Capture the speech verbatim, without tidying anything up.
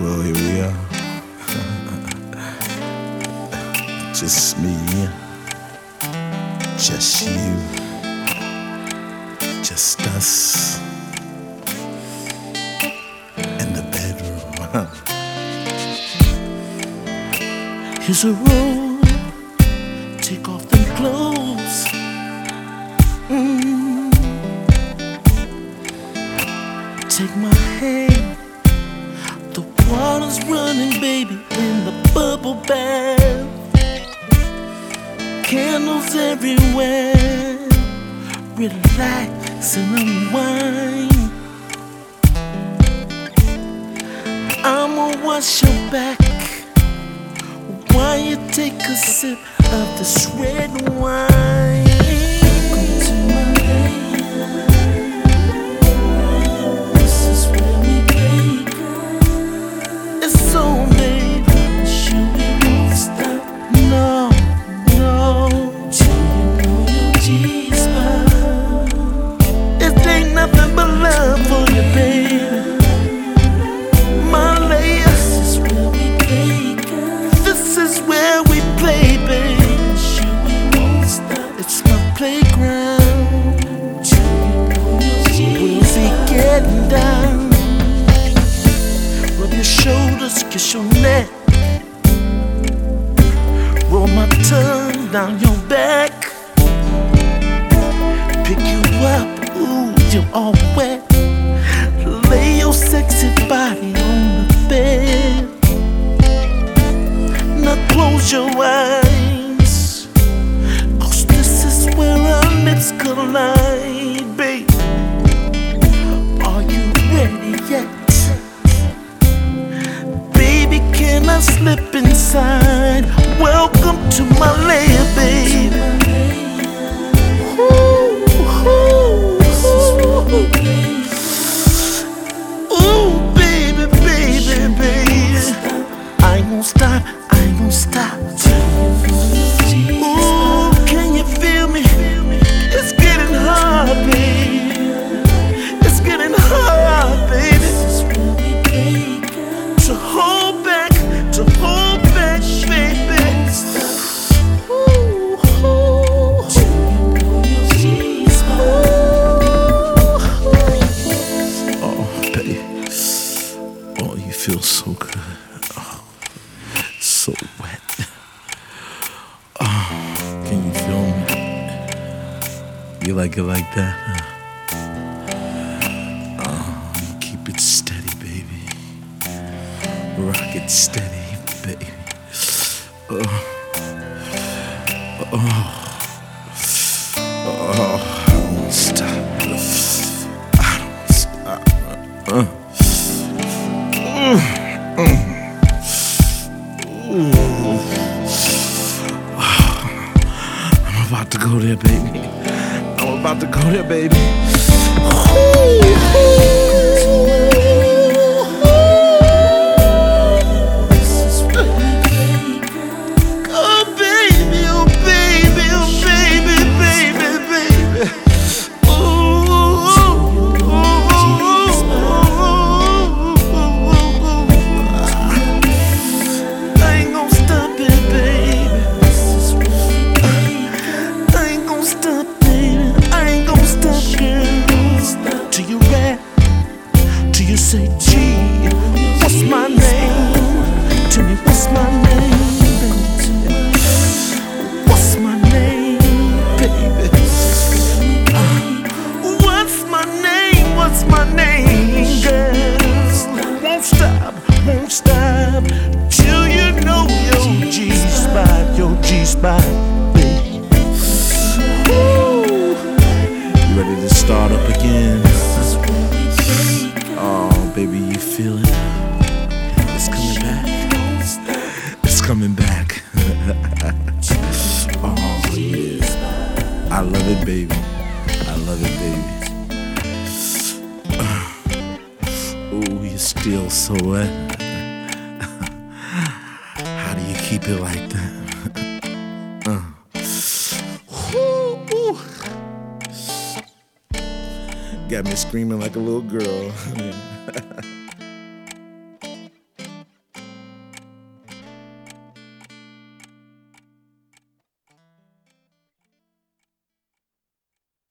Well, here we are. Just me, just you, just us in the bedroom. Here's a roll, take off them clothes. Mm. Take my hand, the water's running, baby, in the bubble bath. Candles everywhere, relax and unwind. I'ma wash your back while you take a sip of this red wine. Welcome to my land. This is where we play, girl. It's so, baby. Promise you we won't stop. No, no. Till you know your G-spot. It ain't nothing but love for you, baby. My lady. This is where we play, girl. This is where we play, baby. It's my playground. We'll be getting down. Rub your shoulders, kiss your neck. Roll my tongue down your back. Pick you up, ooh, you're all wet. Lay your sexy body on the bed. Now close your eyes, cause this is where our lips collide, babe. Are you ready yet? Baby, can I slip inside? Welcome to my lair, baby. Ooh, ooh, ooh, ooh, baby, baby, baby. I ain't gon' stop, I ain't gon' stop. Ooh, can you feel me? It's getting hard, baby. It's getting hard, baby. To hold back, to hold back, baby. Ooh, ooh. Oh, baby. Oh, you feel so good. Oh, so wet. Oh, can you feel me? You like it like that? Huh? Oh, keep it steady, baby. Rock it steady, baby. Oh, oh, oh, I don't stop. I don't stop. Uh, mm, mm. Ooh. I'm about to go there, baby. I'm about to go there, baby. You say, gee, what's my name? Tell me, what's my name, baby? What's my name, baby? Uh, what's my name? What's my name, girl? Won't stop, won't stop till you know your G-spot, your G-spot, baby. Woo. You ready to start up again? Oh, baby, you feel it? It's coming back. It's coming back. Oh, yeah. I love it, baby. I love it, baby. Uh, ooh, you're still so wet. How do you keep it like that? Uh. Ooh, ooh. Got me screaming like a little girl.